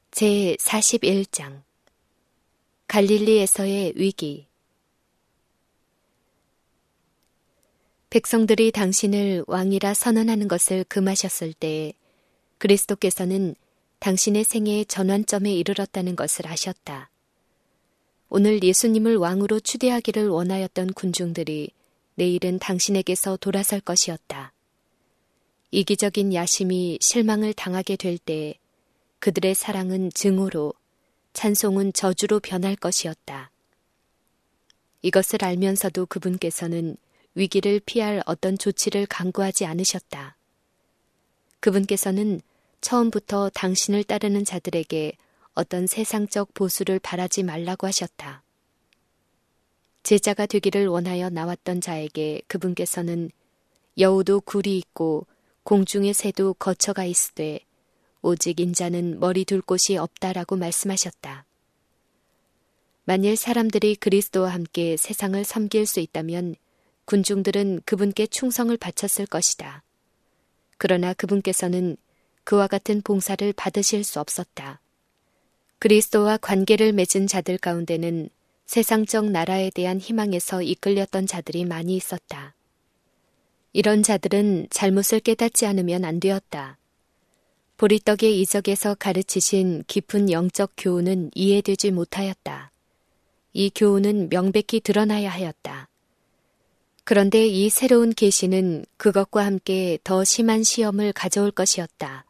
제41장 갈릴리에서의 위기. 백성들이 당신을 왕이라 선언하는 것을 금하셨을 때에 그리스도께서는 당신의 생애의 전환점에 이르렀다는 것을 아셨다. 오늘 예수님을 왕으로 추대하기를 원하였던 군중들이 내일은 당신에게서 돌아설 것이었다. 이기적인 야심이 실망을 당하게 될 때에 그들의 사랑은 증오로, 찬송은 저주로 변할 것이었다. 이것을 알면서도 그분께서는 위기를 피할 어떤 조치를 강구하지 않으셨다. 그분께서는 처음부터 당신을 따르는 자들에게 어떤 세상적 보수를 바라지 말라고 하셨다. 제자가 되기를 원하여 나왔던 자에게 그분께서는 여우도 굴이 있고 공중의 새도 거처가 있으되 오직 인자는 머리 둘 곳이 없다라고 말씀하셨다. 만일 사람들이 그리스도와 함께 세상을 섬길 수 있다면 군중들은 그분께 충성을 바쳤을 것이다. 그러나 그분께서는 그와 같은 봉사를 받으실 수 없었다. 그리스도와 관계를 맺은 자들 가운데는 세상적 나라에 대한 희망에서 이끌렸던 자들이 많이 있었다. 이런 자들은 잘못을 깨닫지 않으면 안 되었다. 보리떡의 이적에서 가르치신 깊은 영적 교훈은 이해되지 못하였다. 이 교훈은 명백히 드러나야 하였다. 그런데 이 새로운 계시는 그것과 함께 더 심한 시험을 가져올 것이었다.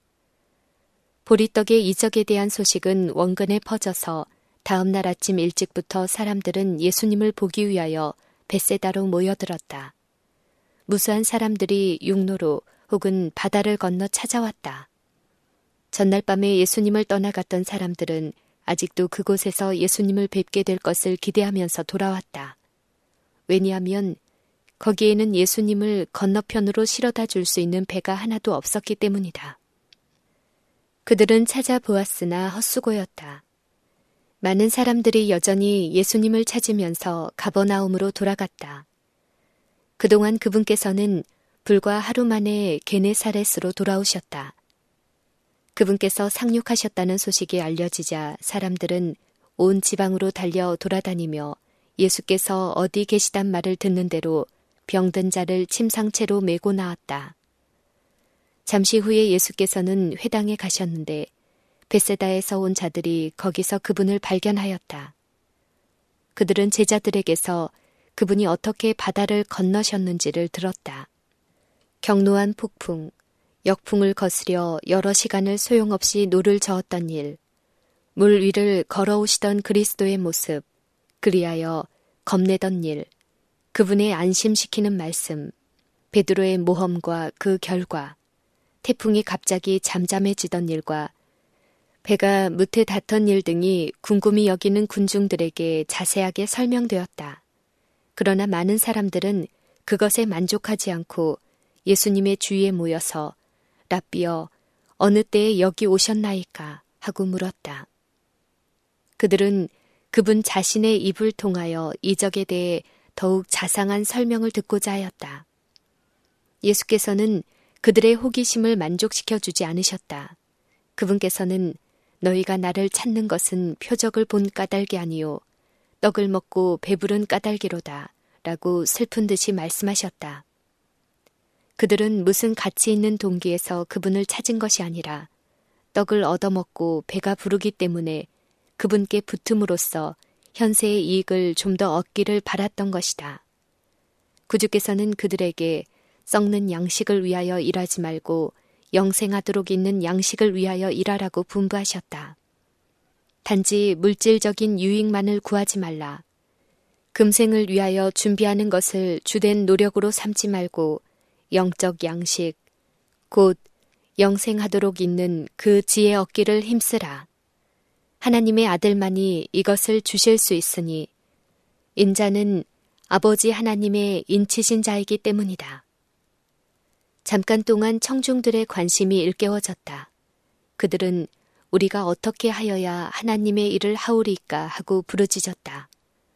보리떡의 이적에 대한 소식은 원근에 퍼져서 다음 날 아침 일찍부터 사람들은 예수님을 보기 위하여 벳세다로 모여들었다. 무수한 사람들이 육로로 혹은 바다를 건너 찾아왔다. 전날 밤에 예수님을 떠나갔던 사람들은 아직도 그곳에서 예수님을 뵙게 될 것을 기대하면서 돌아왔다. 왜냐하면 거기에는 예수님을 건너편으로 실어다 줄 수 있는 배가 하나도 없었기 때문이다. 그들은 찾아보았으나 헛수고였다. 많은 사람들이 여전히 예수님을 찾으면서 가버나움으로 돌아갔다. 그동안 그분께서는 불과 하루 만에 게네사렛으로 돌아오셨다. 그분께서 상륙하셨다는 소식이 알려지자 사람들은 온 지방으로 달려 돌아다니며 예수께서 어디 계시단 말을 듣는 대로 병든 자를 침상채로 메고 나왔다. 잠시 후에 예수께서는 회당에 가셨는데 벳세다에서 온 자들이 거기서 그분을 발견하였다. 그들은 제자들에게서 그분이 어떻게 바다를 건너셨는지를 들었다. 경노한 폭풍, 역풍을 거스려 여러 시간을 소용없이 노를 저었던 일, 물 위를 걸어오시던 그리스도의 모습, 그리하여 겁내던 일, 그분의 안심시키는 말씀, 베드로의 모험과 그 결과, 태풍이 갑자기 잠잠해지던 일과 배가 무태 닿던 일 등이 궁금히 여기는 군중들에게 자세하게 설명되었다. 그러나 많은 사람들은 그것에 만족하지 않고 예수님의 주위에 모여서 랍비여, 어느 때에 여기 오셨나이까 하고 물었다. 그들은 그분 자신의 입을 통하여 이적에 대해 더욱 자상한 설명을 듣고자 하였다. 예수께서는 그들의 호기심을 만족시켜주지 않으셨다. 그분께서는 너희가 나를 찾는 것은 표적을 본 까닭이 아니요 떡을 먹고 배부른 까닭이로다 라고 슬픈 듯이 말씀하셨다. 그들은 무슨 가치 있는 동기에서 그분을 찾은 것이 아니라 떡을 얻어먹고 배가 부르기 때문에 그분께 붙음으로써 현세의 이익을 좀 더 얻기를 바랐던 것이다. 구주께서는 그들에게 썩는 양식을 위하여 일하지 말고 영생하도록 있는 양식을 위하여 일하라고 분부하셨다. 단지 물질적인 유익만을 구하지 말라. 금생을 위하여 준비하는 것을 주된 노력으로 삼지 말고 영적 양식, 곧 영생하도록 있는 그 지혜 얻기를 힘쓰라. 하나님의 아들만이 이것을 주실 수 있으니 인자는 아버지 하나님의 인치신 자이기 때문이다. 잠깐 동안 청중들의 관심이 일깨워졌다. 그들은 우리가 어떻게 하여야 하나님의 일을 하오리까 하고 부르짖었다.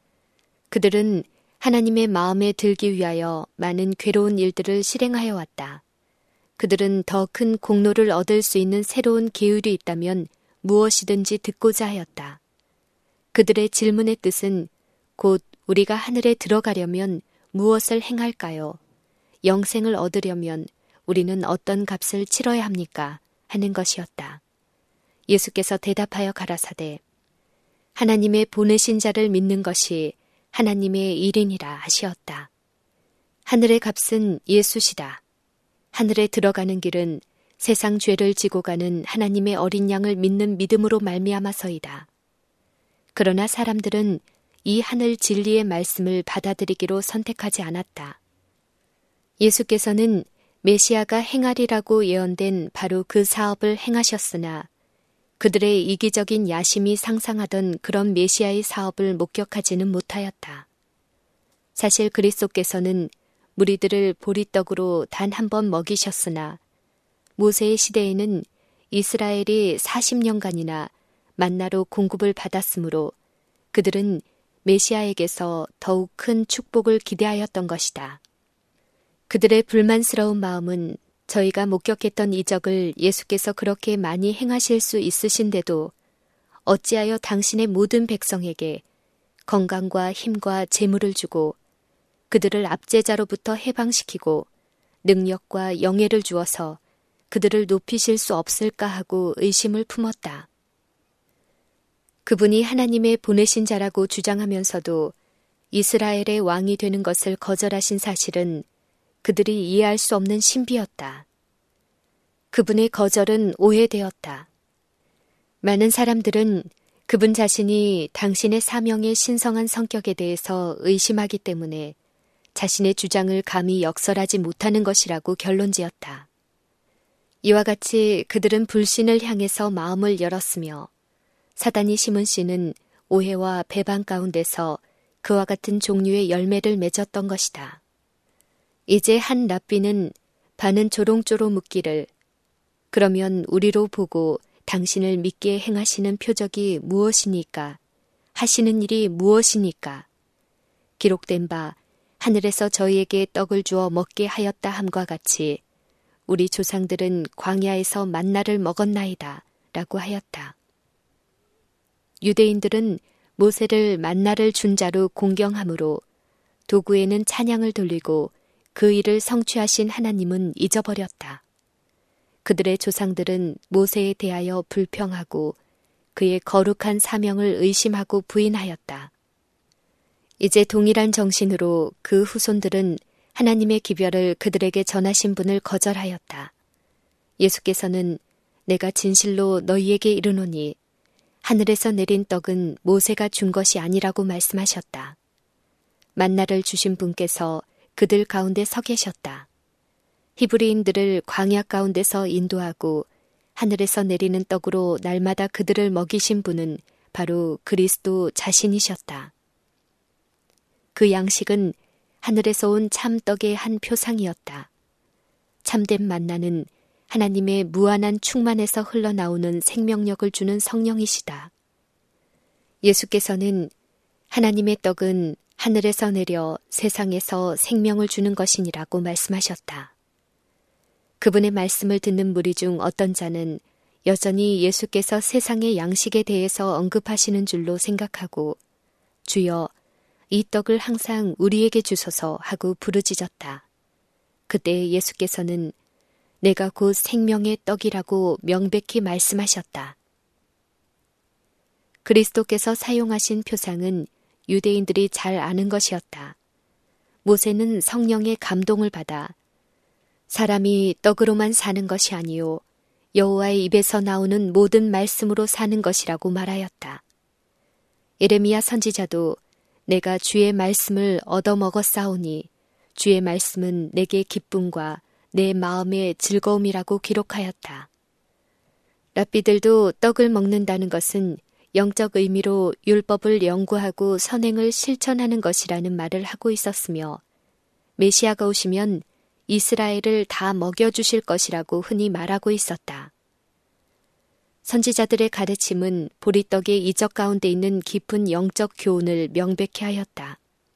그들은 하나님의 마음에 들기 위하여 많은 괴로운 일들을 실행하여 왔다. 그들은 더 큰 공로를 얻을 수 있는 새로운 계율이 있다면 무엇이든지 듣고자 하였다. 그들의 질문의 뜻은 곧 우리가 하늘에 들어가려면 무엇을 행할까요? 영생을 얻으려면 우리는 어떤 값을 치러야 합니까? 하는 것이었다. 예수께서 대답하여 가라사대 하나님의 보내신 자를 믿는 것이 하나님의 일이니라 하시었다. 하늘의 값은 예수시다. 하늘에 들어가는 길은 세상 죄를 지고 가는 하나님의 어린 양을 믿는 믿음으로 말미암아서이다. 그러나 사람들은 이 하늘 진리의 말씀을 받아들이기로 선택하지 않았다. 예수께서는 메시아가 행하리라고 예언된 바로 그 사업을 행하셨으나 그들의 이기적인 야심이 상상하던 그런 메시아의 사업을 목격하지는 못하였다. 사실 그리스도께서는 무리들을 보리떡으로 단 한 번 먹이셨으나 모세의 시대에는 이스라엘이 40년간이나 만나로 공급을 받았으므로 그들은 메시아에게서 더욱 큰 축복을 기대하였던 것이다. 그들의 불만스러운 마음은 저희가 목격했던 이적을 예수께서 그렇게 많이 행하실 수 있으신데도 어찌하여 당신의 모든 백성에게 건강과 힘과 재물을 주고 그들을 압제자로부터 해방시키고 능력과 영예를 주어서 그들을 높이실 수 없을까 하고 의심을 품었다. 그분이 하나님의 보내신 자라고 주장하면서도 이스라엘의 왕이 되는 것을 거절하신 사실은 그들이 이해할 수 없는 신비였다. 그분의 거절은 오해되었다. 많은 사람들은 그분 자신이 당신의 사명의 신성한 성격에 대해서 의심하기 때문에 자신의 주장을 감히 역설하지 못하는 것이라고 결론지었다. 이와 같이 그들은 불신을 향해서 마음을 열었으며 사단이 심은 씨는 오해와 배반 가운데서 그와 같은 종류의 열매를 맺었던 것이다. 이제 한 랍비는 반은 조롱조롱 묻기를 그러면 우리로 보고 당신을 믿게 행하시는 표적이 무엇이니까? 하시는 일이 무엇이니까? 기록된 바 하늘에서 저희에게 떡을 주어 먹게 하였다 함과 같이 우리 조상들은 광야에서 만나를 먹었나이다 라고 하였다. 유대인들은 모세를 만나를 준 자로 공경함으로 도구에는 찬양을 돌리고 그 일을 성취하신 하나님은 잊어버렸다. 그들의 조상들은 모세에 대하여 불평하고 그의 거룩한 사명을 의심하고 부인하였다. 이제 동일한 정신으로 그 후손들은 하나님의 기별을 그들에게 전하신 분을 거절하였다. 예수께서는 내가 진실로 너희에게 이르노니 하늘에서 내린 떡은 모세가 준 것이 아니라고 말씀하셨다. 만나를 주신 분께서 그들 가운데 서 계셨다. 히브리인들을 광야 가운데서 인도하고 하늘에서 내리는 떡으로 날마다 그들을 먹이신 분은 바로 그리스도 자신이셨다. 그 양식은 하늘에서 온 참떡의 한 표상이었다. 참된 만나는 하나님의 무한한 충만에서 흘러나오는 생명력을 주는 성령이시다. 예수께서는 하나님의 떡은 하늘에서 내려 세상에서 생명을 주는 것이니라고 말씀하셨다. 그분의 말씀을 듣는 무리 중 어떤 자는 여전히 예수께서 세상의 양식에 대해서 언급하시는 줄로 생각하고 주여 이 떡을 항상 우리에게 주소서 하고 부르짖었다. 그때 예수께서는 내가 곧 생명의 떡이라고 명백히 말씀하셨다. 그리스도께서 사용하신 표상은 유대인들이 잘 아는 것이었다. 모세는 성령의 감동을 받아 사람이 떡으로만 사는 것이 아니요 여호와의 입에서 나오는 모든 말씀으로 사는 것이라고 말하였다. 예레미야 선지자도 내가 주의 말씀을 얻어먹었사오니 주의 말씀은 내게 기쁨과 내 마음의 즐거움이라고 기록하였다. 랍비들도 떡을 먹는다는 것은 영적 의미로 율법을 연구하고 선행을 실천하는 것이라는 말을 하고 있었으며 메시아가 오시면 이스라엘을 다 먹여주실 것이라고 흔히 말하고 있었다. 선지자들의 가르침은 보리떡의 이적 가운데 있는 깊은 영적 교훈을 명백히 하였다.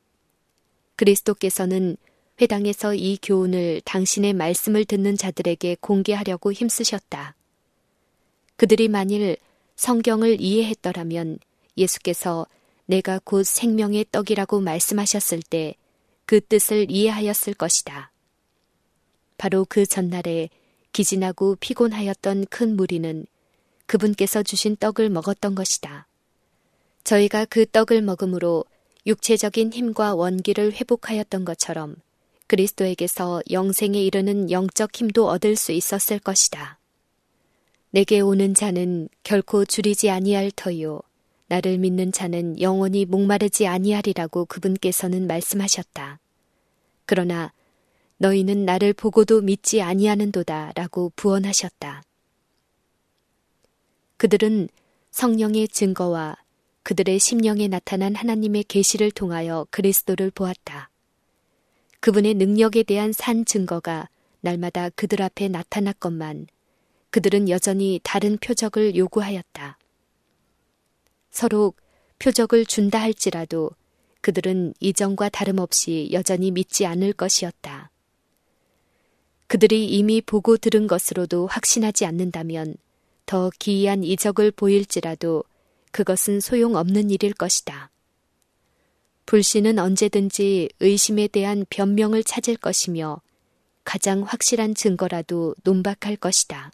그리스도께서는 회당에서 이 교훈을 당신의 말씀을 듣는 자들에게 공개하려고 힘쓰셨다. 그들이 만일 성경을 이해했더라면 예수께서 내가 곧 생명의 떡이라고 말씀하셨을 때 그 뜻을 이해하였을 것이다. 바로 그 전날에 기진하고 피곤하였던 큰 무리는 그분께서 주신 떡을 먹었던 것이다. 저희가 그 떡을 먹음으로 육체적인 힘과 원기를 회복하였던 것처럼 그리스도에게서 영생에 이르는 영적 힘도 얻을 수 있었을 것이다. 내게 오는 자는 결코 줄이지 아니할 터요. 나를 믿는 자는 영원히 목마르지 아니하리라고 그분께서는 말씀하셨다. 그러나 너희는 나를 보고도 믿지 아니하는도다 라고 부언하셨다. 그들은 성령의 증거와 그들의 심령에 나타난 하나님의 계시를 통하여 그리스도를 보았다. 그분의 능력에 대한 산 증거가 날마다 그들 앞에 나타났건만 그들은 여전히 다른 표적을 요구하였다. 서로 표적을 준다 할지라도 그들은 이전과 다름없이 여전히 믿지 않을 것이었다. 그들이 이미 보고 들은 것으로도 확신하지 않는다면 더 기이한 이적을 보일지라도 그것은 소용없는 일일 것이다. 불신은 언제든지 의심에 대한 변명을 찾을 것이며 가장 확실한 증거라도 논박할 것이다.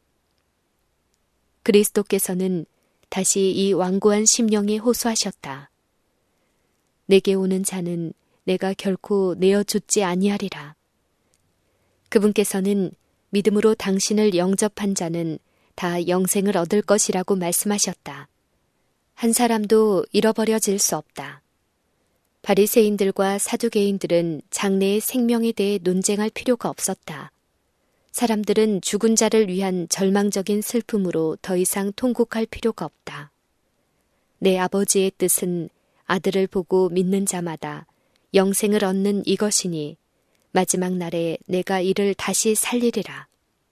그리스도께서는 다시 이 완고한 심령에 호소하셨다. 내게 오는 자는 내가 결코 내어줬지 아니하리라. 그분께서는 믿음으로 당신을 영접한 자는 다 영생을 얻을 것이라고 말씀하셨다. 한 사람도 잃어버려질 수 없다. 바리새인들과 사두개인들은 장래의 생명에 대해 논쟁할 필요가 없었다. 사람들은 죽은 자를 위한 절망적인 슬픔으로 더 이상 통곡할 필요가 없다. 내 아버지의 뜻은 아들을 보고 믿는 자마다 영생을 얻는 이것이니 마지막 날에 내가 이를 다시 살리리라.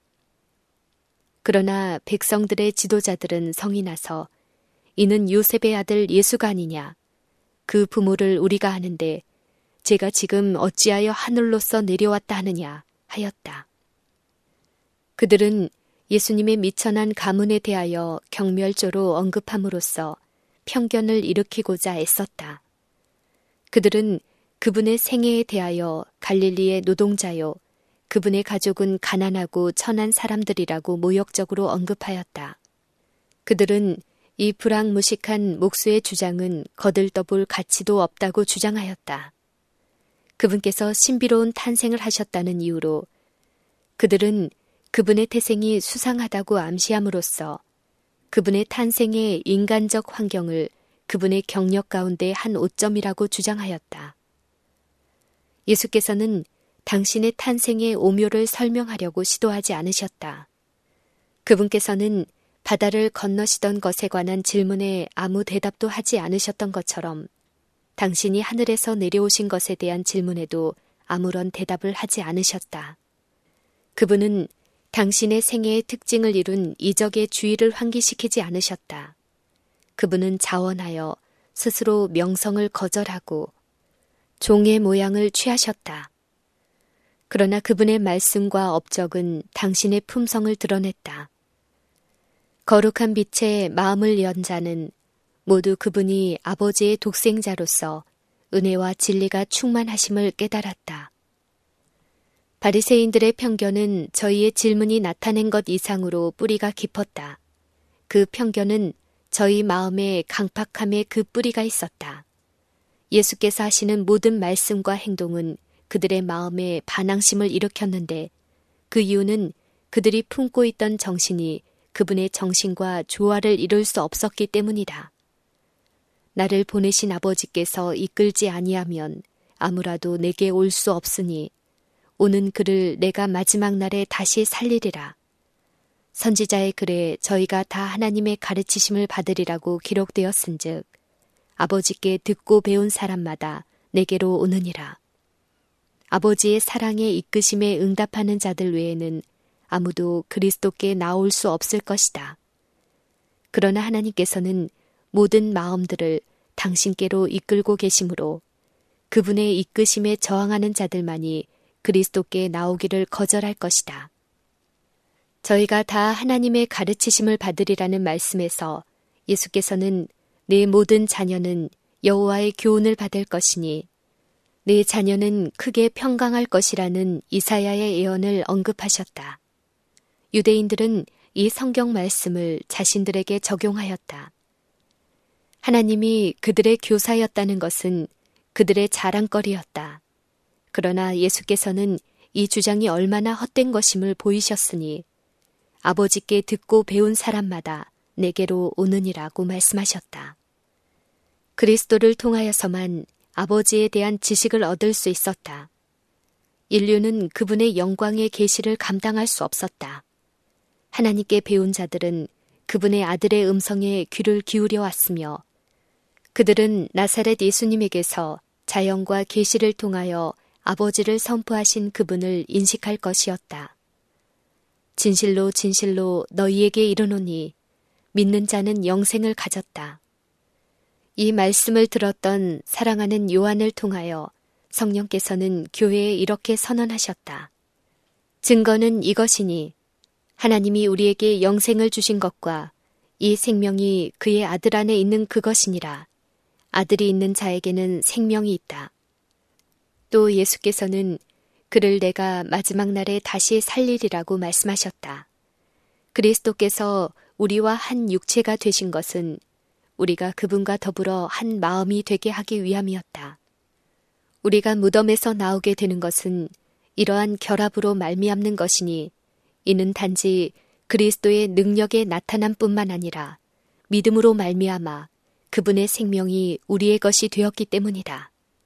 그러나 백성들의 지도자들은 성이 나서 이는 요셉의 아들 예수가 아니냐. 그 부모를 우리가 아는데 제가 지금 어찌하여 하늘로서 내려왔다 하느냐 하였다. 그들은 예수님의 미천한 가문에 대하여 경멸조로 언급함으로써 편견을 일으키고자 애썼다. 그들은 그분의 생애에 대하여 갈릴리의 노동자요, 그분의 가족은 가난하고 천한 사람들이라고 모욕적으로 언급하였다. 그들은 이 불황무식한 목수의 주장은 거들떠볼 가치도 없다고 주장하였다. 그분께서 신비로운 탄생을 하셨다는 이유로 그들은 그분의 태생이 수상하다고 암시함으로써 그분의 탄생의 인간적 환경을 그분의 경력 가운데 한 오점이라고 주장하였다. 예수께서는 당신의 탄생의 오묘를 설명하려고 시도하지 않으셨다. 그분께서는 바다를 건너시던 것에 관한 질문에 아무 대답도 하지 않으셨던 것처럼 당신이 하늘에서 내려오신 것에 대한 질문에도 아무런 대답을 하지 않으셨다. 그분은 당신의 생애의 특징을 이룬 이적의 주의를 환기시키지 않으셨다. 그분은 자원하여 스스로 명성을 거절하고 종의 모양을 취하셨다. 그러나 그분의 말씀과 업적은 당신의 품성을 드러냈다. 거룩한 빛에 마음을 연 자는 모두 그분이 아버지의 독생자로서 은혜와 진리가 충만하심을 깨달았다. 바리새인들의 편견은 저희의 질문이 나타낸 것 이상으로 뿌리가 깊었다. 그 편견은 저희 마음에 강팍함에 그 뿌리가 있었다. 예수께서 하시는 모든 말씀과 행동은 그들의 마음에 반항심을 일으켰는데 그 이유는 그들이 품고 있던 정신이 그분의 정신과 조화를 이룰 수 없었기 때문이다. 나를 보내신 아버지께서 이끌지 아니하면 아무라도 내게 올 수 없으니 오는 그를 내가 마지막 날에 다시 살리리라. 선지자의 글에 저희가 다 하나님의 가르치심을 받으리라고 기록되었은즉 아버지께 듣고 배운 사람마다 내게로 오느니라. 아버지의 사랑에 이끄심에 응답하는 자들 외에는 아무도 그리스도께 나올 수 없을 것이다. 그러나 하나님께서는 모든 마음들을 당신께로 이끌고 계심으로 그분의 이끄심에 저항하는 자들만이 그리스도께 나오기를 거절할 것이다. 저희가 다 하나님의 가르치심을 받으리라는 말씀에서 예수께서는 내 모든 자녀는 여호와의 교훈을 받을 것이니 내 자녀는 크게 평강할 것이라는 이사야의 예언을 언급하셨다. 유대인들은 이 성경 말씀을 자신들에게 적용하였다. 하나님이 그들의 교사였다는 것은 그들의 자랑거리였다. 그러나 예수께서는 이 주장이 얼마나 헛된 것임을 보이셨으니 아버지께 듣고 배운 사람마다 내게로 오느니라고 말씀하셨다. 그리스도를 통하여서만 아버지에 대한 지식을 얻을 수 있었다. 인류는 그분의 영광의 계시를 감당할 수 없었다. 하나님께 배운 자들은 그분의 아들의 음성에 귀를 기울여 왔으며 그들은 나사렛 예수님에게서 자연과 계시를 통하여 아버지를 선포하신 그분을 인식할 것이었다. 진실로 진실로 너희에게 이르노니 믿는 자는 영생을 가졌다. 이 말씀을 들었던 사랑하는 요한을 통하여 성령께서는 교회에 이렇게 선언하셨다. 증거는 이것이니 하나님이 우리에게 영생을 주신 것과 이 생명이 그의 아들 안에 있는 그것이니라. 아들이 있는 자에게는 생명이 있다. 또 예수께서는 그를 내가 마지막 날에 다시 살리리라고 말씀하셨다. 그리스도께서 우리와 한 육체가 되신 것은 우리가 그분과 더불어 한 마음이 되게 하기 위함이었다. 우리가 무덤에서 나오게 되는 것은 이러한 결합으로 말미암는 것이니 이는 단지 그리스도의 능력의 나타남뿐만 아니라 믿음으로 말미암아 그분의 생명이 우리의 것이 되었기 때문이다.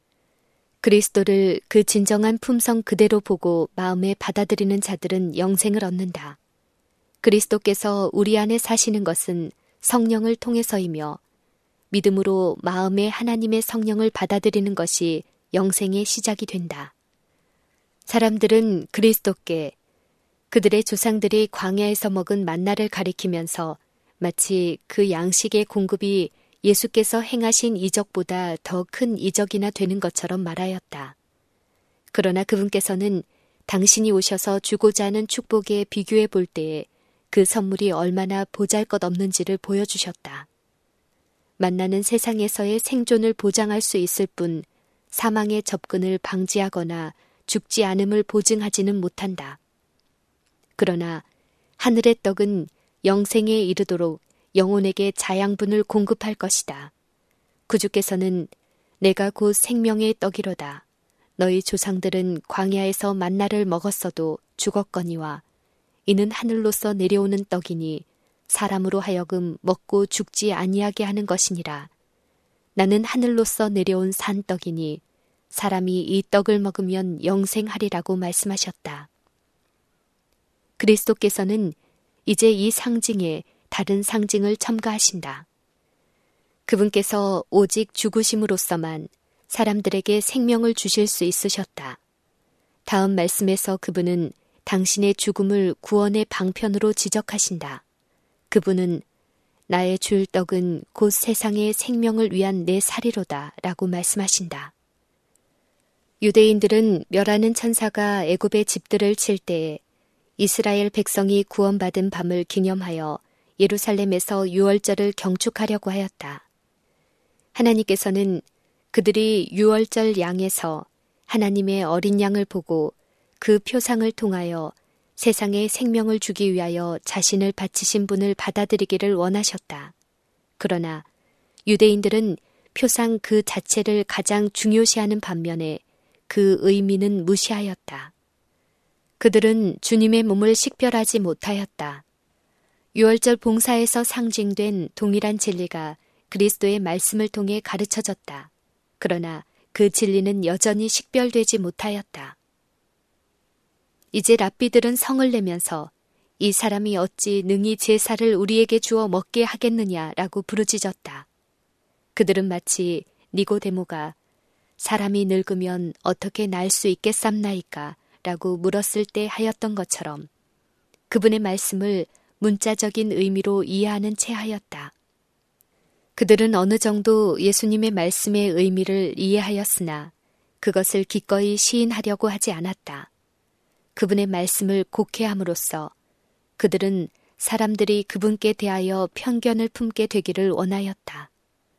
그리스도를 그 진정한 품성 그대로 보고 마음에 받아들이는 자들은 영생을 얻는다. 그리스도께서 우리 안에 사시는 것은 성령을 통해서이며 믿음으로 마음에 하나님의 성령을 받아들이는 것이 영생의 시작이 된다. 사람들은 그리스도께 그들의 조상들이 광야에서 먹은 만나를 가리키면서 마치 그 양식의 공급이 예수께서 행하신 이적보다 더 큰 이적이나 되는 것처럼 말하였다. 그러나 그분께서는 당신이 오셔서 주고자 하는 축복에 비교해 볼 때에 그 선물이 얼마나 보잘것없는지를 보여주셨다. 만나는 세상에서의 생존을 보장할 수 있을 뿐 사망의 접근을 방지하거나 죽지 않음을 보증하지는 못한다. 그러나 하늘의 떡은 영생에 이르도록 영혼에게 자양분을 공급할 것이다. 구주께서는 내가 곧 생명의 떡이로다. 너희 조상들은 광야에서 만나를 먹었어도 죽었거니와 이는 하늘로서 내려오는 떡이니 사람으로 하여금 먹고 죽지 아니하게 하는 것이니라. 나는 하늘로서 내려온 산떡이니 사람이 이 떡을 먹으면 영생하리라고 말씀하셨다. 그리스도께서는 이제 이 상징에 다른 상징을 첨가하신다. 그분께서 오직 죽으심으로써만 사람들에게 생명을 주실 수 있으셨다. 다음 말씀에서 그분은 당신의 죽음을 구원의 방편으로 지적하신다. 그분은 나의 줄 떡은 곧 세상의 생명을 위한 내 살이로다 라고 말씀하신다. 유대인들은 멸하는 천사가 애굽의 집들을 칠 때에 이스라엘 백성이 구원받은 밤을 기념하여 예루살렘에서 유월절을 경축하려고 하였다. 하나님께서는 그들이 유월절 양에서 하나님의 어린 양을 보고 그 표상을 통하여 세상에 생명을 주기 위하여 자신을 바치신 분을 받아들이기를 원하셨다. 그러나 유대인들은 표상 그 자체를 가장 중요시하는 반면에 그 의미는 무시하였다. 그들은 주님의 몸을 식별하지 못하였다. 유월절 봉사에서 상징된 동일한 진리가 그리스도의 말씀을 통해 가르쳐졌다. 그러나 그 진리는 여전히 식별되지 못하였다. 이제 랍비들은 성을 내면서 이 사람이 어찌 능히 제사를 우리에게 주어 먹게 하겠느냐라고 부르짖었다. 그들은 마치 니고데모가 사람이 늙으면 어떻게 날 수 있겠삼나이까 라고 물었을 때 하였던 것처럼 그분의 말씀을 문자적인 의미로 이해하는 채 하였다. 그들은 어느 정도 예수님의 말씀의 의미를 이해하였으나 그것을 기꺼이 시인하려고 하지 않았다. 그분의 말씀을 곡해함으로써 그들은 사람들이 그분께 대하여 편견을 품게 되기를 원하였다.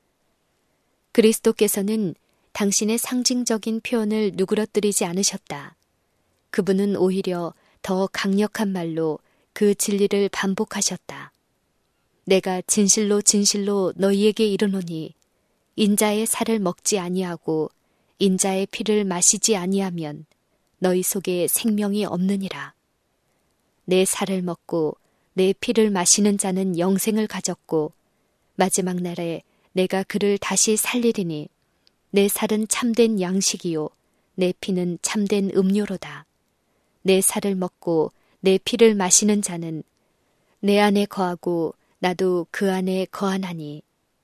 그리스도께서는 당신의 상징적인 표현을 누그러뜨리지 않으셨다. 그분은 오히려 더 강력한 말로 그 진리를 반복하셨다. 내가 진실로 진실로 너희에게 이르노니 인자의 살을 먹지 아니하고 인자의 피를 마시지 아니하면 너희 속에 생명이 없느니라. 내 살을 먹고 내 피를 마시는 자는 영생을 가졌고 마지막 날에 내가 그를 다시 살리리니 내 살은 참된 양식이요 내 피는 참된 음료로다. 내 살을 먹고 내 피를 마시는 자는 내 안에 거하고 나도 그 안에 거하나니.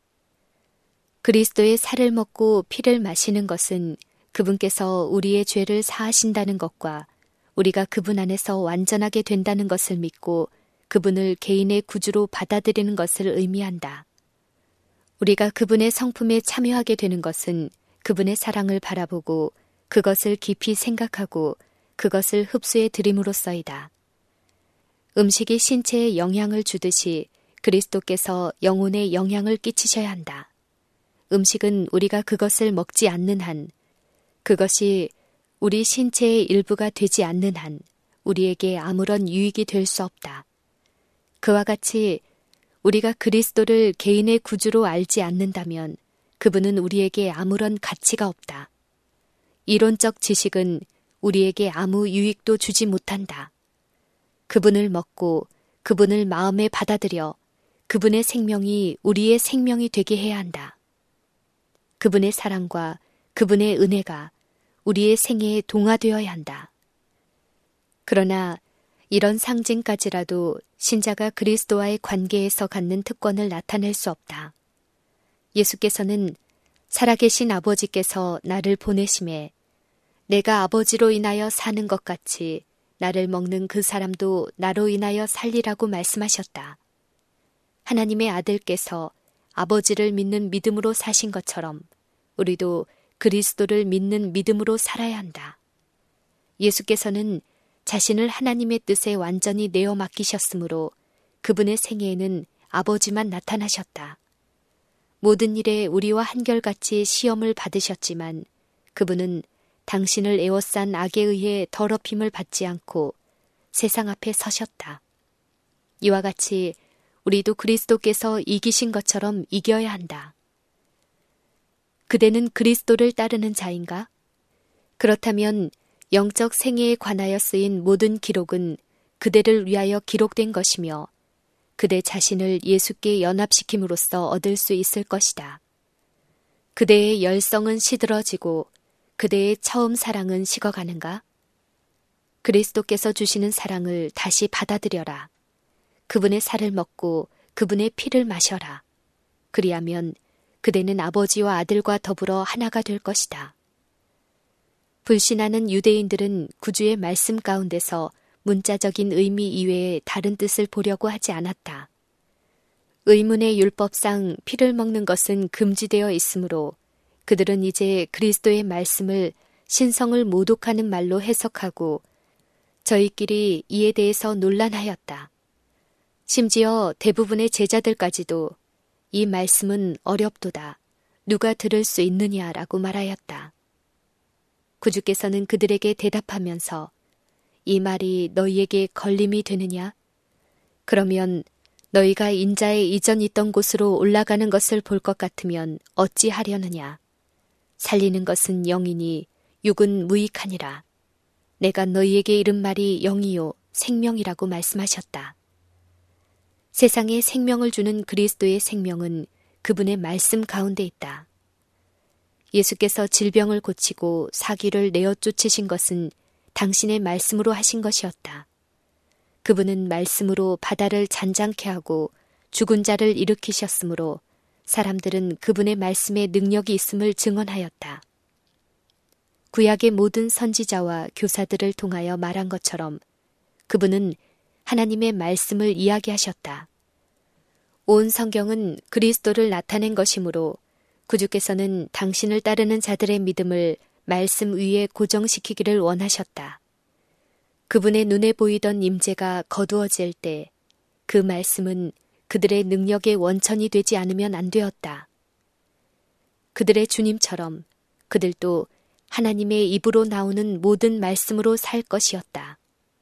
그리스도의 살을 먹고 피를 마시는 것은 그분께서 우리의 죄를 사하신다는 것과 우리가 그분 안에서 완전하게 된다는 것을 믿고 그분을 개인의 구주로 받아들이는 것을 의미한다. 우리가 그분의 성품에 참여하게 되는 것은 그분의 사랑을 바라보고 그것을 깊이 생각하고 그것을 흡수해 드림으로써이다. 음식이 신체에 영향을 주듯이 그리스도께서 영혼에 영향을 끼치셔야 한다. 음식은 우리가 그것을 먹지 않는 한, 그것이 우리 신체의 일부가 되지 않는 한 우리에게 아무런 유익이 될 수 없다. 그와 같이 우리가 그리스도를 개인의 구주로 알지 않는다면 그분은 우리에게 아무런 가치가 없다. 이론적 지식은 우리에게 아무 유익도 주지 못한다. 그분을 먹고 그분을 마음에 받아들여 그분의 생명이 우리의 생명이 되게 해야 한다. 그분의 사랑과 그분의 은혜가 우리의 생애에 동화되어야 한다. 그러나 이런 상징까지라도 신자가 그리스도와의 관계에서 갖는 특권을 나타낼 수 없다. 예수께서는 살아계신 아버지께서 나를 보내심에 내가 아버지로 인하여 사는 것 같이 나를 먹는 그 사람도 나로 인하여 살리라고 말씀하셨다. 하나님의 아들께서 아버지를 믿는 믿음으로 사신 것처럼 우리도 그리스도를 믿는 믿음으로 살아야 한다. 예수께서는 자신을 하나님의 뜻에 완전히 내어 맡기셨으므로 그분의 생애에는 아버지만 나타나셨다. 모든 일에 우리와 한결같이 시험을 받으셨지만 그분은 당신을 에워싼 악에 의해 더럽힘을 받지 않고 세상 앞에 서셨다. 이와 같이 우리도 그리스도께서 이기신 것처럼 이겨야 한다. 그대는 그리스도를 따르는 자인가? 그렇다면 영적 생애에 관하여 쓰인 모든 기록은 그대를 위하여 기록된 것이며 그대 자신을 예수께 연합시킴으로써 얻을 수 있을 것이다. 그대의 열성은 시들어지고 그대의 처음 사랑은 식어가는가? 그리스도께서 주시는 사랑을 다시 받아들여라. 그분의 살을 먹고 그분의 피를 마셔라. 그리하면 그대는 아버지와 아들과 더불어 하나가 될 것이다. 불신하는 유대인들은 구주의 말씀 가운데서 문자적인 의미 이외에 다른 뜻을 보려고 하지 않았다. 의문의 율법상 피를 먹는 것은 금지되어 있으므로 그들은 이제 그리스도의 말씀을 신성을 모독하는 말로 해석하고 저희끼리 이에 대해서 논란하였다. 심지어 대부분의 제자들까지도 이 말씀은 어렵도다. 누가 들을 수 있느냐라고 말하였다. 구주께서는 그들에게 대답하면서 이 말이 너희에게 걸림이 되느냐? 그러면 너희가 인자의 이전 있던 곳으로 올라가는 것을 볼 것 같으면 어찌 하려느냐? 살리는 것은 영이니 육은 무익하니라. 내가 너희에게 이른 말이 영이요 생명이라고 말씀하셨다. 세상에 생명을 주는 그리스도의 생명은 그분의 말씀 가운데 있다. 예수께서 질병을 고치고 사귀를 내어 쫓으신 것은 당신의 말씀으로 하신 것이었다. 그분은 말씀으로 바다를 잔잔케 하고 죽은 자를 일으키셨으므로 사람들은 그분의 말씀에 능력이 있음을 증언하였다. 구약의 모든 선지자와 교사들을 통하여 말한 것처럼 그분은 하나님의 말씀을 이야기하셨다. 온 성경은 그리스도를 나타낸 것이므로 구주께서는 당신을 따르는 자들의 믿음을 말씀 위에 고정시키기를 원하셨다. 그분의 눈에 보이던 임재가 거두어질 때 그 말씀은 그들의 능력의 원천이 되지 않으면 안 되었다. 그들의 주님처럼 그들도 하나님의 입으로 나오는 모든 말씀으로 살 것이었다.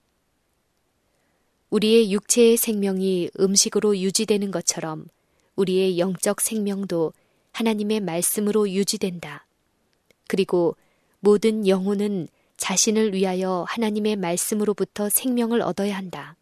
우리의 육체의 생명이 음식으로 유지되는 것처럼 우리의 영적 생명도 하나님의 말씀으로 유지된다. 그리고 모든 영혼은 자신을 위하여 하나님의 말씀으로부터 생명을 얻어야 한다.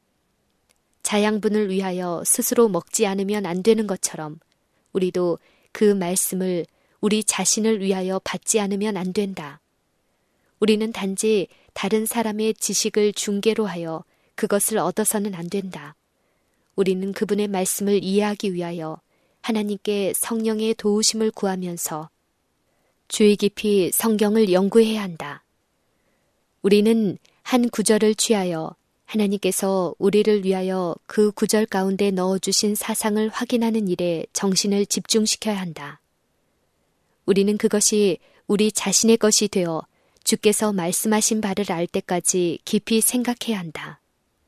자양분을 위하여 스스로 먹지 않으면 안 되는 것처럼 우리도 그 말씀을 우리 자신을 위하여 받지 않으면 안 된다. 우리는 단지 다른 사람의 지식을 중개로 하여 그것을 얻어서는 안 된다. 우리는 그분의 말씀을 이해하기 위하여 하나님께 성령의 도우심을 구하면서 주의 깊이 성경을 연구해야 한다. 우리는 한 구절을 취하여 하나님께서 우리를 위하여 그 구절 가운데 넣어주신 사상을 확인하는 일에 정신을 집중시켜야 한다. 우리는 그것이 우리 자신의 것이 되어 주께서 말씀하신 바를 알 때까지 깊이 생각해야 한다.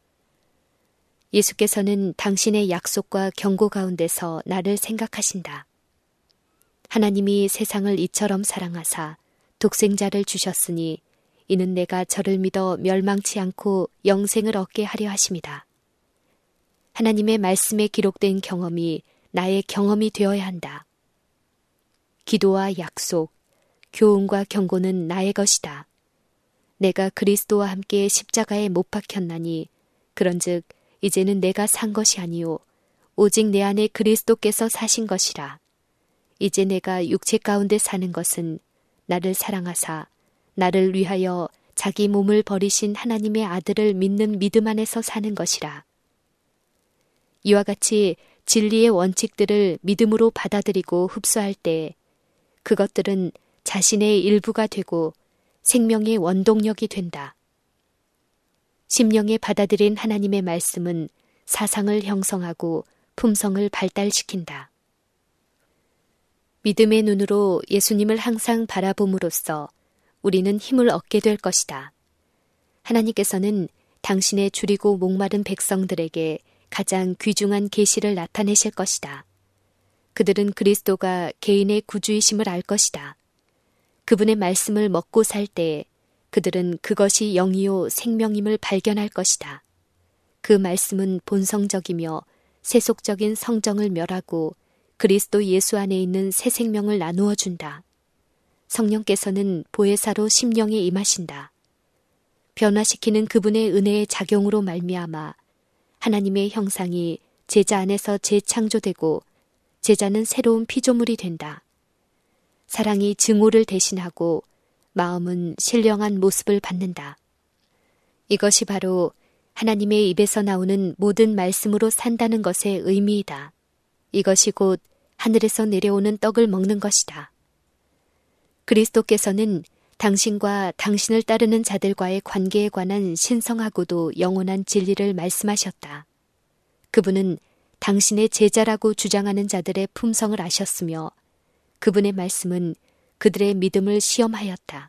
예수께서는 당신의 약속과 경고 가운데서 나를 생각하신다. 하나님이 세상을 이처럼 사랑하사 독생자를 주셨으니 이는 내가 저를 믿어 멸망치 않고 영생을 얻게 하려 하심이다. 하나님의 말씀에 기록된 경험이 나의 경험이 되어야 한다. 기도와 약속, 교훈과 경고는 나의 것이다. 내가 그리스도와 함께 십자가에 못 박혔나니 그런즉 이제는 내가 산 것이 아니요 오직 내 안에 그리스도께서 사신 것이라. 이제 내가 육체 가운데 사는 것은 나를 사랑하사 나를 위하여 자기 몸을 버리신 하나님의 아들을 믿는 믿음 안에서 사는 것이라. 이와 같이 진리의 원칙들을 믿음으로 받아들이고 흡수할 때 그것들은 자신의 일부가 되고 생명의 원동력이 된다. 심령에 받아들인 하나님의 말씀은 사상을 형성하고 품성을 발달시킨다. 믿음의 눈으로 예수님을 항상 바라봄으로써 우리는 힘을 얻게 될 것이다. 하나님께서는 당신의 줄이고 목마른 백성들에게 가장 귀중한 계시를 나타내실 것이다. 그들은 그리스도가 개인의 구주이심을 알 것이다. 그분의 말씀을 먹고 살 때 그들은 그것이 영이요 생명임을 발견할 것이다. 그 말씀은 본성적이며 세속적인 성정을 멸하고 그리스도 예수 안에 있는 새 생명을 나누어 준다. 성령께서는 보혜사로 심령에 임하신다. 변화시키는 그분의 은혜의 작용으로 말미암아 하나님의 형상이 제자 안에서 재창조되고 제자는 새로운 피조물이 된다. 사랑이 증오를 대신하고 마음은 신령한 모습을 받는다. 이것이 바로 하나님의 입에서 나오는 모든 말씀으로 산다는 것의 의미이다. 이것이 곧 하늘에서 내려오는 떡을 먹는 것이다. 그리스도께서는 당신과 당신을 따르는 자들과의 관계에 관한 신성하고도 영원한 진리를 말씀하셨다. 그분은 당신의 제자라고 주장하는 자들의 품성을 아셨으며 그분의 말씀은 그들의 믿음을 시험하였다.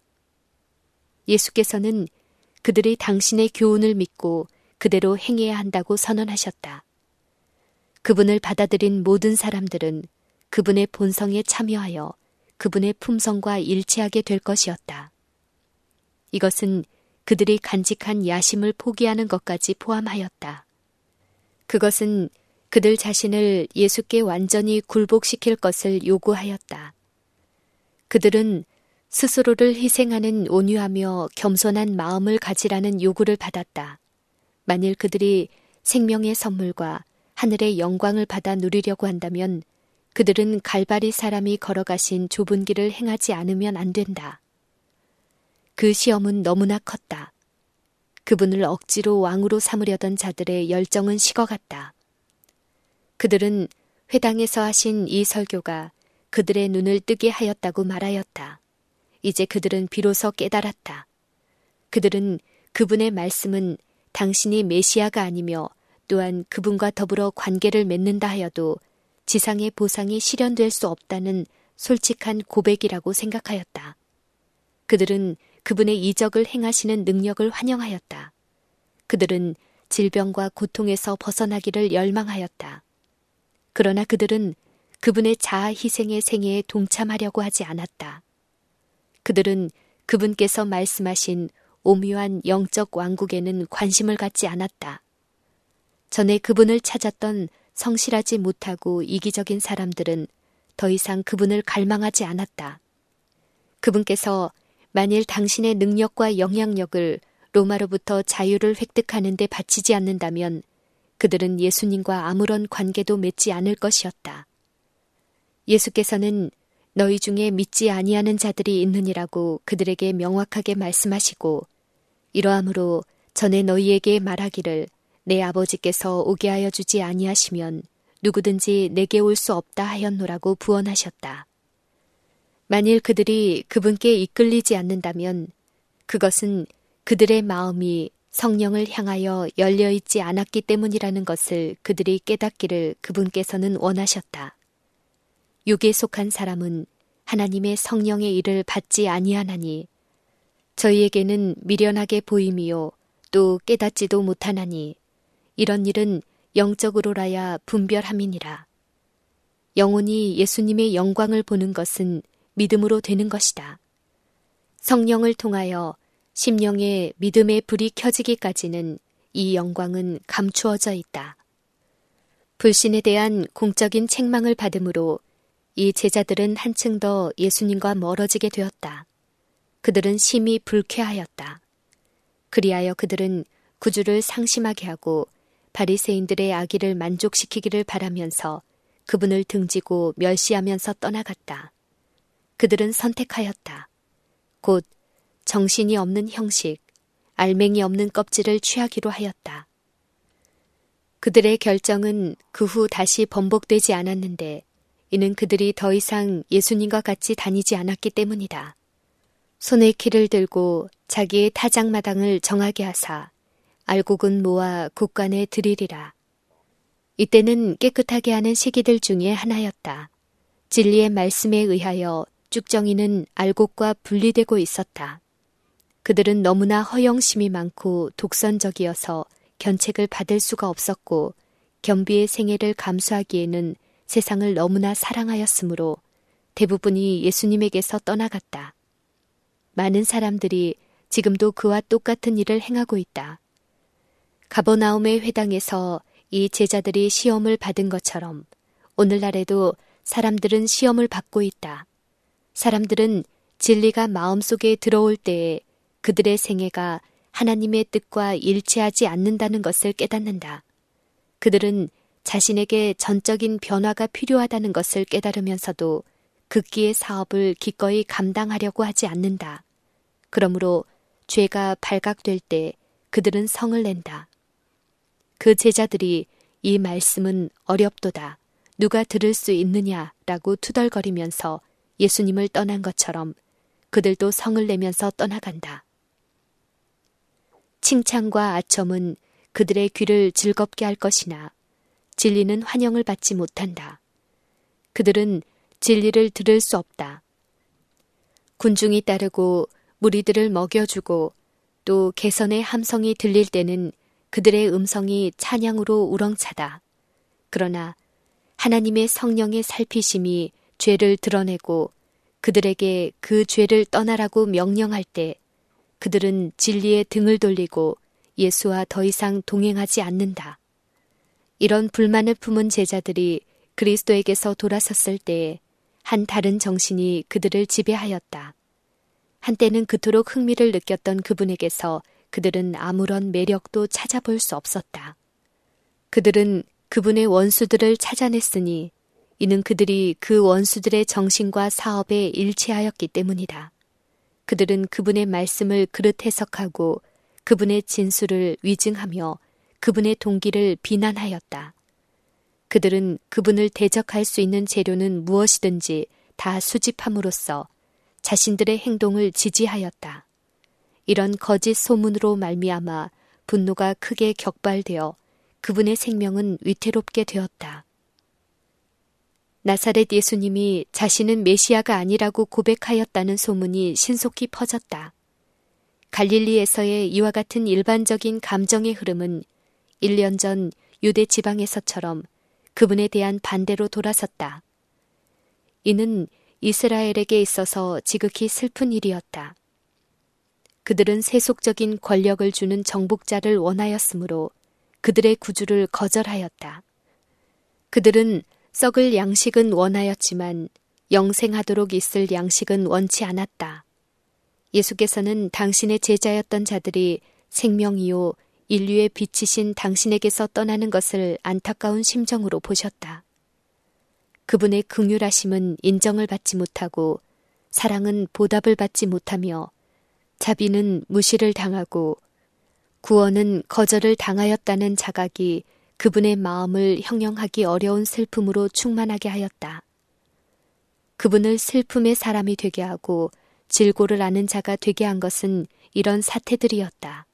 예수께서는 그들이 당신의 교훈을 믿고 그대로 행해야 한다고 선언하셨다. 그분을 받아들인 모든 사람들은 그분의 본성에 참여하여 그분의 품성과 일치하게 될 것이었다. 이것은 그들이 간직한 야심을 포기하는 것까지 포함하였다. 그것은 그들 자신을 예수께 완전히 굴복시킬 것을 요구하였다. 그들은 스스로를 희생하는 온유하며 겸손한 마음을 가지라는 요구를 받았다. 만일 그들이 생명의 선물과 하늘의 영광을 받아 누리려고 한다면 그들은 갈바리 사람이 걸어가신 좁은 길을 행하지 않으면 안 된다. 그 시험은 너무나 컸다. 그분을 억지로 왕으로 삼으려던 자들의 열정은 식어갔다. 그들은 회당에서 하신 이 설교가 그들의 눈을 뜨게 하였다고 말하였다. 이제 그들은 비로소 깨달았다. 그들은 그분의 말씀은 당신이 메시아가 아니며 또한 그분과 더불어 관계를 맺는다 하여도 지상의 보상이 실현될 수 없다는 솔직한 고백이라고 생각하였다. 그들은 그분의 이적을 행하시는 능력을 환영하였다. 그들은 질병과 고통에서 벗어나기를 열망하였다. 그러나 그들은 그분의 자아 희생의 생애에 동참하려고 하지 않았다. 그들은 그분께서 말씀하신 오묘한 영적 왕국에는 관심을 갖지 않았다. 전에 그분을 찾았던 성실하지 못하고 이기적인 사람들은 더 이상 그분을 갈망하지 않았다. 그분께서 만일 당신의 능력과 영향력을 로마로부터 자유를 획득하는 데 바치지 않는다면 그들은 예수님과 아무런 관계도 맺지 않을 것이었다. 예수께서는 너희 중에 믿지 아니하는 자들이 있느니라고 그들에게 명확하게 말씀하시고 이러함으로 전에 너희에게 말하기를 내 아버지께서 오게 하여 주지 아니하시면 누구든지 내게 올 수 없다 하였노라고 부언하셨다. 만일 그들이 그분께 이끌리지 않는다면 그것은 그들의 마음이 성령을 향하여 열려있지 않았기 때문이라는 것을 그들이 깨닫기를 그분께서는 원하셨다. 육에 속한 사람은 하나님의 성령의 일을 받지 아니하나니 저희에게는 미련하게 보임이요 또 깨닫지도 못하나니 이런 일은 영적으로라야 분별함이니라. 영혼이 예수님의 영광을 보는 것은 믿음으로 되는 것이다. 성령을 통하여 심령에 믿음의 불이 켜지기까지는 이 영광은 감추어져 있다. 불신에 대한 공적인 책망을 받음으로 이 제자들은 한층 더 예수님과 멀어지게 되었다. 그들은 심히 불쾌하였다. 그리하여 그들은 구주를 상심하게 하고 바리새인들의 악의를 만족시키기를 바라면서 그분을 등지고 멸시하면서 떠나갔다. 그들은 선택하였다. 곧 정신이 없는 형식, 알맹이 없는 껍질을 취하기로 하였다. 그들의 결정은 그 후 다시 번복되지 않았는데 이는 그들이 더 이상 예수님과 같이 다니지 않았기 때문이다. 손에 키를 들고 자기의 타작마당을 정하게 하사 알곡은 모아 곳간에 들이리라. 이때는 깨끗하게 하는 시기들 중에 하나였다. 진리의 말씀에 의하여 쭉정이는 알곡과 분리되고 있었다. 그들은 너무나 허영심이 많고 독선적이어서 견책을 받을 수가 없었고 겸비의 생애를 감수하기에는 세상을 너무나 사랑하였으므로 대부분이 예수님에게서 떠나갔다. 많은 사람들이 지금도 그와 똑같은 일을 행하고 있다. 가버나움의 회당에서 이 제자들이 시험을 받은 것처럼 오늘날에도 사람들은 시험을 받고 있다. 사람들은 진리가 마음속에 들어올 때에 그들의 생애가 하나님의 뜻과 일치하지 않는다는 것을 깨닫는다. 그들은 자신에게 전적인 변화가 필요하다는 것을 깨달으면서도 극기의 사업을 기꺼이 감당하려고 하지 않는다. 그러므로 죄가 발각될 때 그들은 성을 낸다. 그 제자들이 이 말씀은 어렵도다. 누가 들을 수 있느냐라고 투덜거리면서 예수님을 떠난 것처럼 그들도 성을 내면서 떠나간다. 칭찬과 아첨은 그들의 귀를 즐겁게 할 것이나 진리는 환영을 받지 못한다. 그들은 진리를 들을 수 없다. 군중이 따르고 무리들을 먹여주고 또 개선의 함성이 들릴 때는 그들의 음성이 찬양으로 우렁차다. 그러나 하나님의 성령의 살피심이 죄를 드러내고 그들에게 그 죄를 떠나라고 명령할 때 그들은 진리에 등을 돌리고 예수와 더 이상 동행하지 않는다. 이런 불만을 품은 제자들이 그리스도에게서 돌아섰을 때에 한 다른 정신이 그들을 지배하였다. 한때는 그토록 흥미를 느꼈던 그분에게서 그들은 아무런 매력도 찾아볼 수 없었다. 그들은 그분의 원수들을 찾아냈으니 이는 그들이 그 원수들의 정신과 사업에 일치하였기 때문이다. 그들은 그분의 말씀을 그릇 해석하고 그분의 진술을 위증하며 그분의 동기를 비난하였다. 그들은 그분을 대적할 수 있는 재료는 무엇이든지 다 수집함으로써 자신들의 행동을 지지하였다. 이런 거짓 소문으로 말미암아 분노가 크게 격발되어 그분의 생명은 위태롭게 되었다. 나사렛 예수님이 자신은 메시아가 아니라고 고백하였다는 소문이 신속히 퍼졌다. 갈릴리에서의 이와 같은 일반적인 감정의 흐름은 1년 전 유대 지방에서처럼 그분에 대한 반대로 돌아섰다. 이는 이스라엘에게 있어서 지극히 슬픈 일이었다. 그들은 세속적인 권력을 주는 정복자를 원하였으므로 그들의 구주를 거절하였다. 그들은 썩을 양식은 원하였지만 영생하도록 있을 양식은 원치 않았다. 예수께서는 당신의 제자였던 자들이 생명이요 인류의 빛이신 당신에게서 떠나는 것을 안타까운 심정으로 보셨다. 그분의 긍휼하심은 인정을 받지 못하고 사랑은 보답을 받지 못하며 자비는 무시를 당하고 구원은 거절을 당하였다는 자각이 그분의 마음을 형용하기 어려운 슬픔으로 충만하게 하였다. 그분을 슬픔의 사람이 되게 하고 질고를 아는 자가 되게 한 것은 이런 사태들이었다.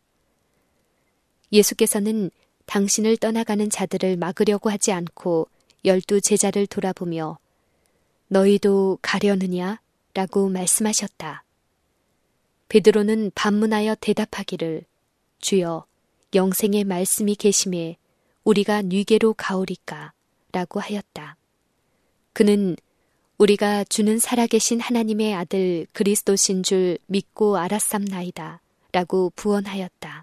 예수께서는 당신을 떠나가는 자들을 막으려고 하지 않고 12 제자를 돌아보며 너희도 가려느냐? 라고 말씀하셨다. 베드로는 반문하여 대답하기를 주여 영생의 말씀이 계심에 우리가 뉘게로 가오리까? 라고 하였다. 그는 우리가 주는 살아계신 하나님의 아들 그리스도신 줄 믿고 알았삼나이다 라고 부언하였다.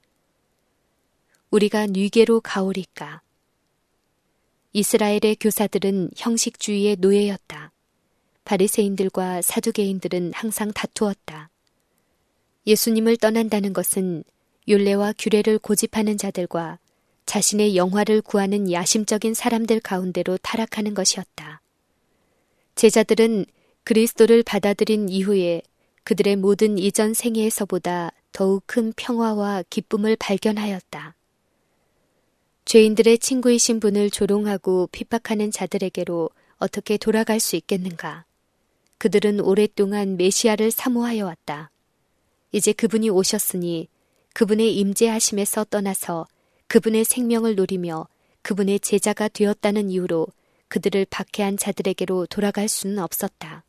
우리가 뉘게로 가오리까? 이스라엘의 교사들은 형식주의의 노예였다. 바리새인들과 사두개인들은 항상 다투었다. 예수님을 떠난다는 것은 율례와 규례를 고집하는 자들과 자신의 영화를 구하는 야심적인 사람들 가운데로 타락하는 것이었다. 제자들은 그리스도를 받아들인 이후에 그들의 모든 이전 생애에서보다 더욱 큰 평화와 기쁨을 발견하였다. 죄인들의 친구이신 분을 조롱하고 핍박하는 자들에게로 어떻게 돌아갈 수 있겠는가? 그들은 오랫동안 메시아를 사모하여 왔다. 이제 그분이 오셨으니 그분의 임재하심에서 떠나서 그분의 생명을 누리며 그분의 제자가 되었다는 이유로 그들을 박해한 자들에게로 돌아갈 수는 없었다.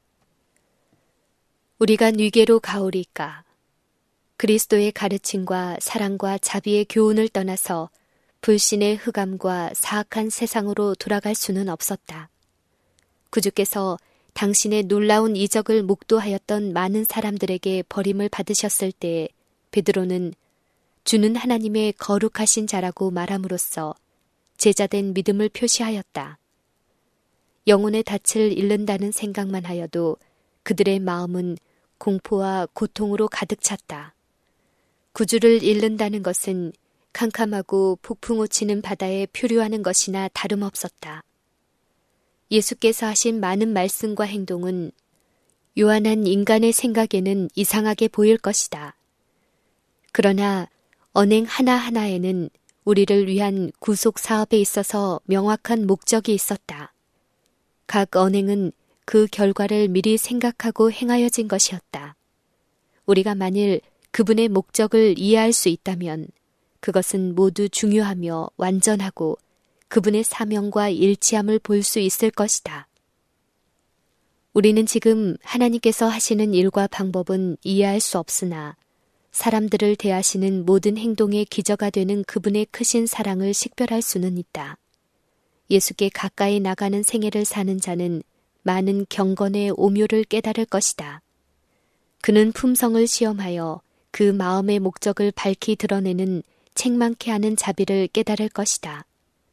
우리가 뉘게로 가오리까? 그리스도의 가르침과 사랑과 자비의 교훈을 떠나서 불신의 흑암과 사악한 세상으로 돌아갈 수는 없었다. 구주께서 당신의 놀라운 이적을 목도하였던 많은 사람들에게 버림을 받으셨을 때 베드로는 주는 하나님의 거룩하신 자라고 말함으로써 제자된 믿음을 표시하였다. 영혼의 닻을 잃는다는 생각만 하여도 그들의 마음은 공포와 고통으로 가득 찼다. 구주를 잃는다는 것은 캄캄하고 폭풍우 치는 바다에 표류하는 것이나 다름없었다. 예수께서 하신 많은 말씀과 행동은 요한한 인간의 생각에는 이상하게 보일 것이다. 그러나 언행 하나하나에는 우리를 위한 구속 사업에 있어서 명확한 목적이 있었다. 각 언행은 그 결과를 미리 생각하고 행하여진 것이었다. 우리가 만일 그분의 목적을 이해할 수 있다면 그것은 모두 중요하며 완전하고 그분의 사명과 일치함을 볼 수 있을 것이다. 우리는 지금 하나님께서 하시는 일과 방법은 이해할 수 없으나 사람들을 대하시는 모든 행동의 기저가 되는 그분의 크신 사랑을 식별할 수는 있다. 예수께 가까이 나가는 생애를 사는 자는 많은 경건의 오묘를 깨달을 것이다. 그는 품성을 시험하여 그 마음의 목적을 밝히 드러내는 책망케 하는 자비를 깨달을 것이다.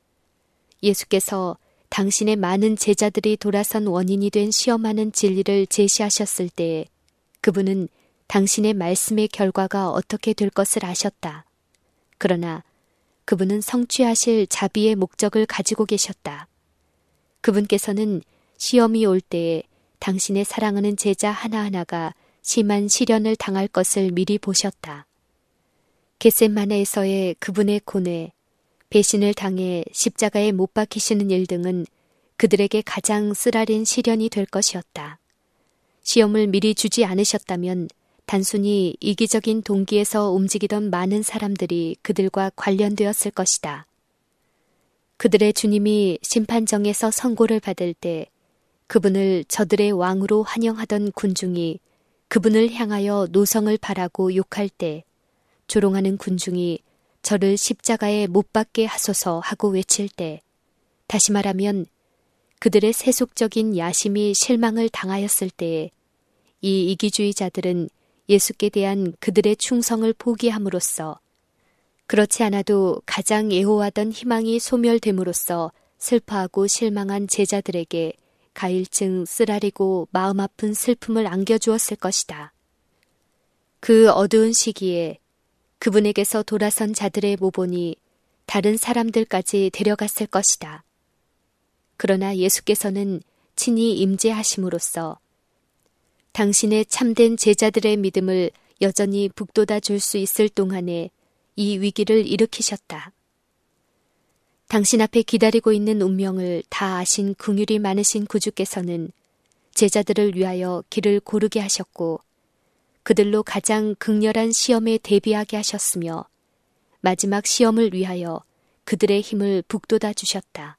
예수께서 당신의 많은 제자들이 돌아선 원인이 된 시험하는 진리를 제시하셨을 때 그분은 당신의 말씀의 결과가 어떻게 될 것을 아셨다. 그러나 그분은 성취하실 자비의 목적을 가지고 계셨다. 그분께서는 시험이 올 때에 당신의 사랑하는 제자 하나하나가 심한 시련을 당할 것을 미리 보셨다. 겟세마네에서의 그분의 고뇌, 배신을 당해 십자가에 못 박히시는 일 등은 그들에게 가장 쓰라린 시련이 될 것이었다. 시험을 미리 주지 않으셨다면 단순히 이기적인 동기에서 움직이던 많은 사람들이 그들과 관련되었을 것이다. 그들의 주님이 심판정에서 선고를 받을 때 그분을 저들의 왕으로 환영하던 군중이 그분을 향하여 노성을 바라고 욕할 때 조롱하는 군중이 저를 십자가에 못 박게 하소서 하고 외칠 때, 다시 말하면 그들의 세속적인 야심이 실망을 당하였을 때에 이 이기주의자들은 예수께 대한 그들의 충성을 포기함으로써, 그렇지 않아도 가장 애호하던 희망이 소멸됨으로써 슬퍼하고 실망한 제자들에게 가일증 쓰라리고 마음 아픈 슬픔을 안겨주었을 것이다. 그 어두운 시기에 그분에게서 돌아선 자들의 모본이 다른 사람들까지 데려갔을 것이다. 그러나 예수께서는 친히 임재하심으로써 당신의 참된 제자들의 믿음을 여전히 북돋아 줄 수 있을 동안에 이 위기를 일으키셨다. 당신 앞에 기다리고 있는 운명을 다 아신 긍휼이 많으신 구주께서는 제자들을 위하여 길을 고르게 하셨고 그들로 가장 극렬한 시험에 대비하게 하셨으며 마지막 시험을 위하여 그들의 힘을 북돋아 주셨다.